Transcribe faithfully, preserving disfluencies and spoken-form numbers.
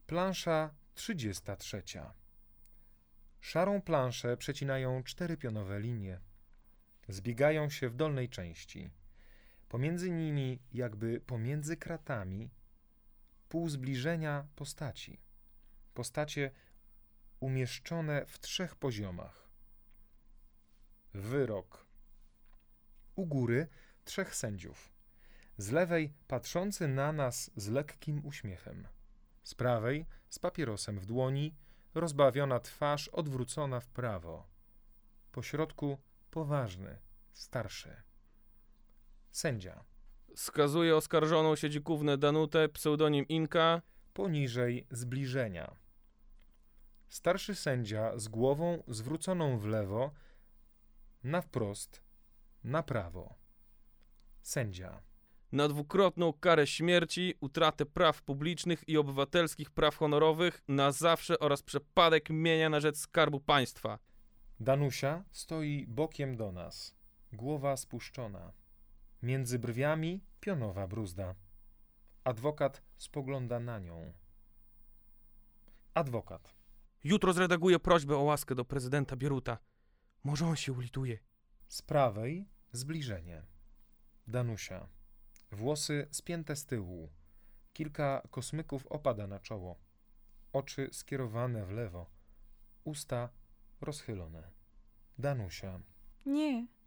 Plansza trzydziesta trzecia. Szarą planszę przecinają cztery pionowe linie. Zbiegają się w dolnej części. Pomiędzy nimi, jakby pomiędzy kratami, pół zbliżenia postaci. Postacie umieszczone w trzech poziomach. Wyrok. U góry trzech sędziów. Z lewej patrzący na nas z lekkim uśmiechem. Z prawej z papierosem w dłoni, rozbawiona twarz odwrócona w prawo. Po środku poważny, starszy. Sędzia. Skazuje oskarżoną siedzikównę Danutę, pseudonim Inka. Poniżej zbliżenia. Starszy sędzia z głową zwróconą w lewo, na wprost, na prawo. Sędzia. Na dwukrotną karę śmierci, utratę praw publicznych i obywatelskich praw honorowych na zawsze oraz przepadek mienia na rzecz Skarbu Państwa. Danusia stoi bokiem do nas, głowa spuszczona. Między brwiami pionowa bruzda. Adwokat spogląda na nią. Adwokat. Jutro zredaguję prośbę o łaskę do prezydenta Bieruta. Może on się ulituje. Z prawej zbliżenie. Danusia. Włosy spięte z tyłu. Kilka kosmyków opada na czoło. Oczy skierowane w lewo. Usta rozchylone. Danusia. Nie.